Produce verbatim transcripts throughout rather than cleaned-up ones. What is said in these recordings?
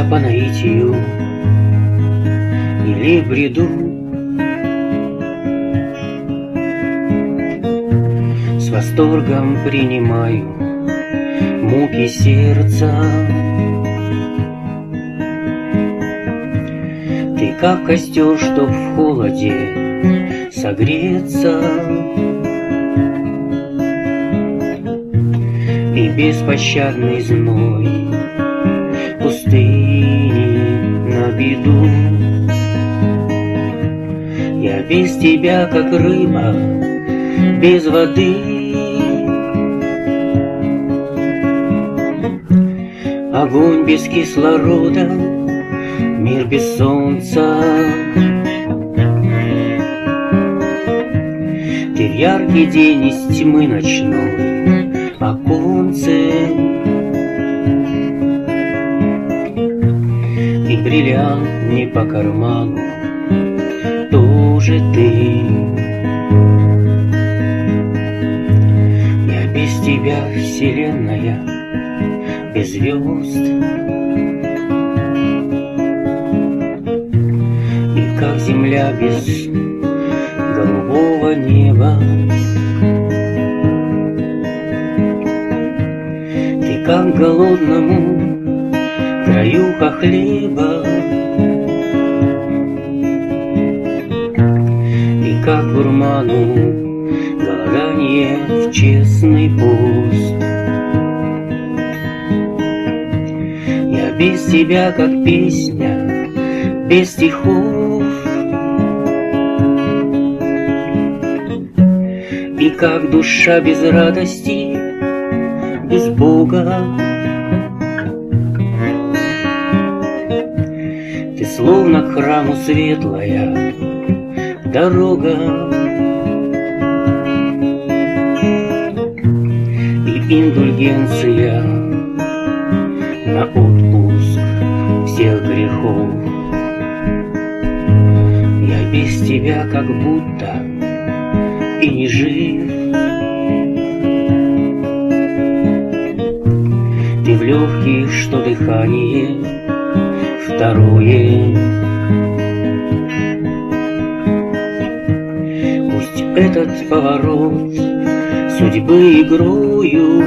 по наитию или бреду, с восторгом принимаю муки сердца. Ты как костер, чтоб в холоде согреться, и беспощадный зной пустыни на беду. Я без тебя, как рыба без воды, огонь без кислорода, мир без солнца. Ты в яркий день из тьмы ночной оконце, и бриллиант не по карману тоже ты. Я без тебя вселенная без звезд, и как земля без голубого неба. Ты как голодному краюха хлеба, и как гурману голодание в честный пост. Я без тебя, как песня без стихов, и как душа без радости, без Бога. Ты словно к храму светлая дорога, и индульгенция на отпуск всех грехов. Я без тебя как будто и не жив. Ты в легких, что дыхание второе. Пусть этот поворот судьбы игрою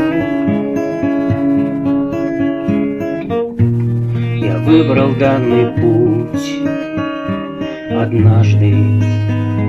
я выбрал данный путь однажды.